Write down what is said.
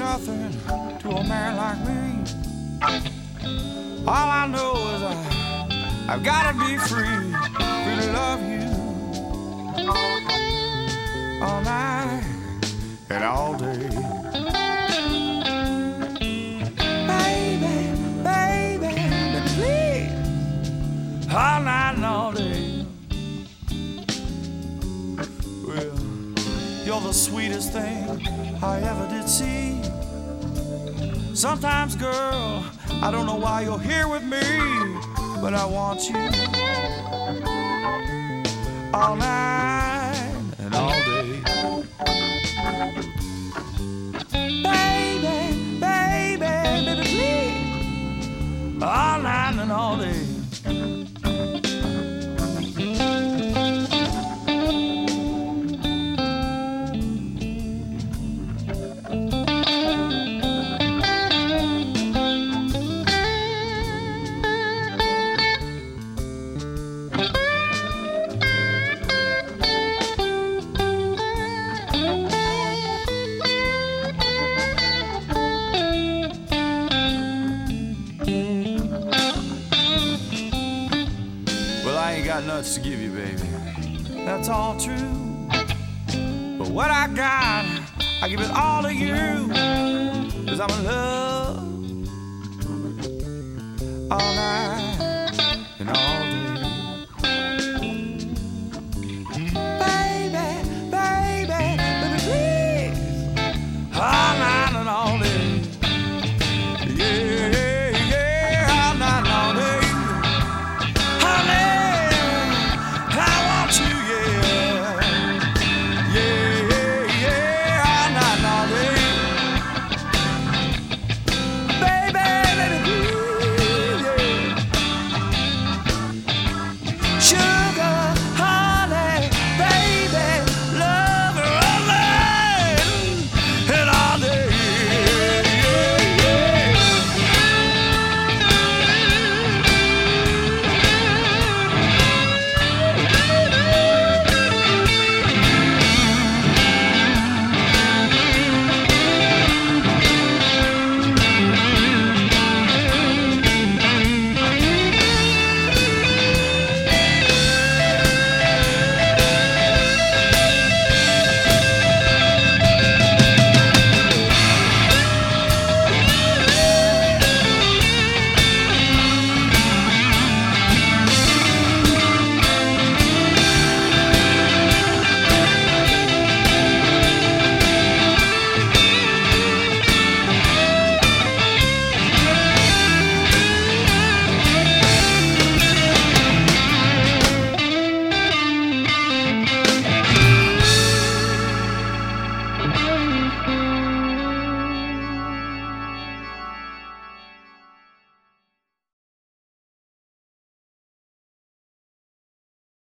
nothing to a man like me. All I know is I've gotta be free to love you all night and all day. Baby, baby, please, all night and all day. Well, you're the sweetest thing I ever did see. Sometimes, girl, I don't know why you're here with me, but I want you all night and all day. Baby, baby, baby, please, all night and all day. Nuts to give you, baby. That's all true. But what I got, I give it all to you. 'Cause I'm in love